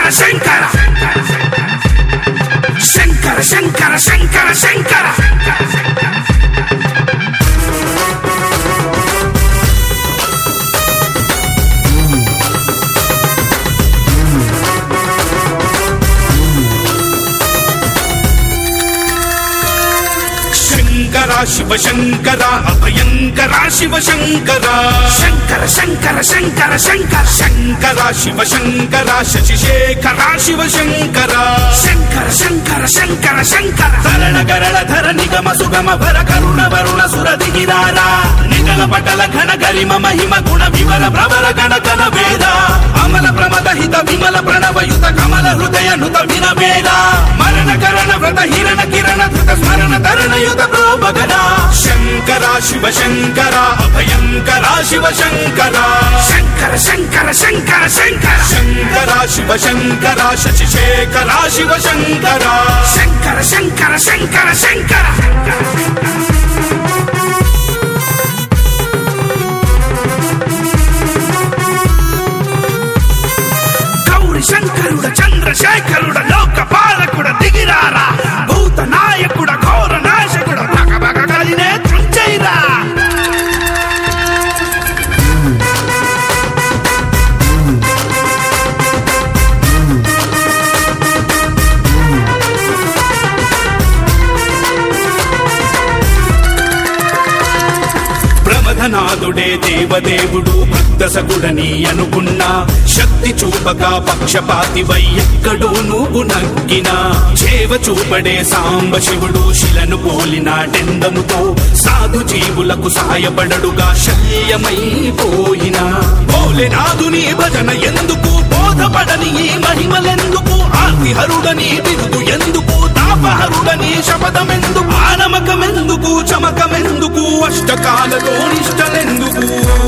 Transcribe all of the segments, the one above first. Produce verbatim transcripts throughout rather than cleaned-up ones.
శంకర శంకర శంకర శంకర శంకర శివ శంకర అభయంకర శివ శంకర శంకర శంకర శంకర శంకర శంకర శివ శంకర శశిశేఖర శివ శంకర శంకర శంకర శంకర శంకర తరణ గరళ ధర నిగమ సుగమ భర కరుణ వరుణ సురదిగిరారా నిగల పటల ఘన గరిమ మహిమ గుణ వివర ప్రవర గణ గణ వేద అమల ప్రమద హిత విమల ప్రణవయుత కమల హృదయ నుత వినవేద మరణ కరణ వ్రత హిరణ కిరణ ధృత స్మరణ తరణ యుత ప్రోభగణ శంకర శివ శంకర అభయంకర శివ శంకర శంకర శంకర శంకర శంకర శంకర శివ శంకర శశిశేఖర శివ శంకర శంకర శంకర శంకర శంకర గౌరి శంకరుడ చంద్రశేఖరుడ లోక పాలకుడ దిగిరారా భూత నాయకుడ ఘోర నాశకుడ భగభగ కలినే తుంచైరా ప్రమథనాథుడే దేవదేవుడు భక్తసకుడని అనుకున్నా శక్తి చూపక పక్షపాతివై ఎక్కడో నువ్వు నగ్గినా చేవ చూపడే సాంబ శివుడు శిలను పోలినాడెందముతో సాధు జీవులకు సాయపడడుగా శల్యమైపోయినా భోలేనాథుని భజన ఎందుకు బోధపడని ఈ మహిమలెందుకు ఆర్తిహరుడని బిరుదు ఎందుకు తాపహరుడని శపథమెందుకు ఆనమకమెందుకు చమకమెందుకు అష్టకాలలో నిష్టలెందుకు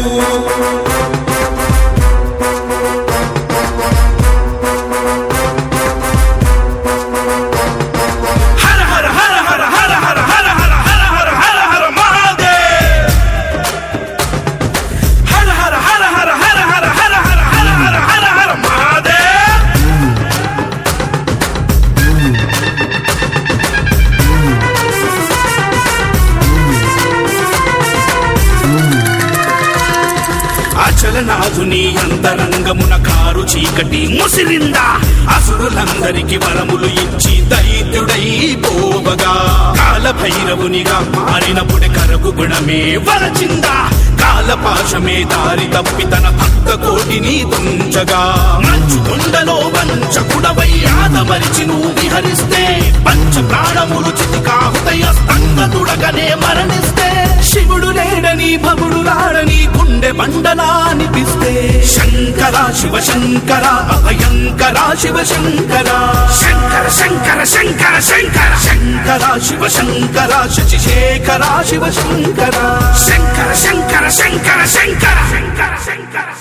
అచలనాథుని అంతరంగమున కారు చీకటి ముసిరిందా అసురులందరికి వరములు ఇచ్చి దైత్యుడై పోవగా కాల భైరవునిగా మారినప్పుడే కరకు గుణమే వరచిందా కాలపాశమే దారి తప్పి తన భక్త కోటిని తుంచగా మంచు కొండలో వంచకుడవై ఆదమరిచి నువ్వు విహరిస్తే పంచ ప్రాణములు చితికాహుతయ స్తంగతుడగనే మరణిస్తే శివుడు లేడని భవుడు రాడని గుండె బండలా అనిపిస్తే శంకర శివ శంకర అభయంకర శివ శంకర శంకర శంకర శంకర శంకర శంకర శివ శంకర శశిశేఖర శివ శంకర శంకర శంకర శంకర శంకర శంకర శంకర